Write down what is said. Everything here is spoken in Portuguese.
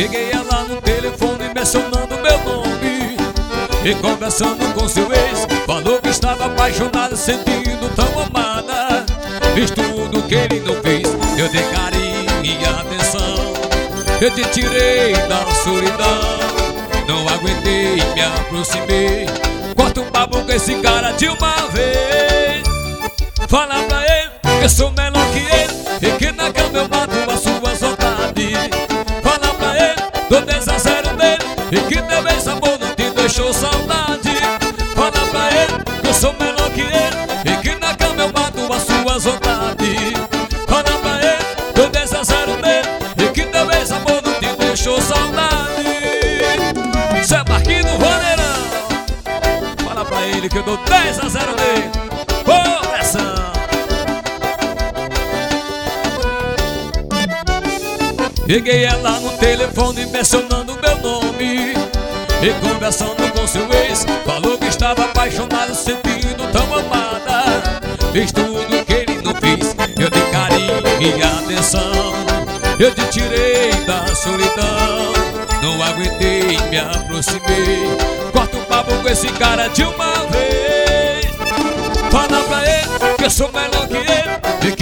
Peguei ela no telefone mencionando meu nome e conversando com seu ex, falou que estava apaixonada, sentindo tão amada. Fiz tudo que ele não fez, eu dei carinho e atenção. Eu te tirei da solidão, não aguentei, me aproximei. Corta um papo com esse cara de uma vez. Fala pra ele que eu sou melhor que ele e que na cama eu mato a sua vontade. Fala pra ele, dou 10 a 0 nele e que teu ex-amor não te deixou saudade. Fala pra ele que eu sou melhor que ele e que na cama eu mato a sua vontade. Fala pra ele, dou 10 a 0 nele e que teu ex-amor não te deixou saudade. Isso é Marquinhos do Vaneirão. Fala pra ele que eu dou 10 a 0 nele. Ô, pressão! Peguei ela no telefone mencionando meu nome e conversando com seu ex, falou que estava apaixonado, sentindo tão amada. Fiz tudo que ele não fez, eu dei carinho e atenção. Eu te tirei da solidão, não aguentei, me aproximei. Corta um papo com esse cara de uma vez. Fala pra ele que eu sou melhor que ele e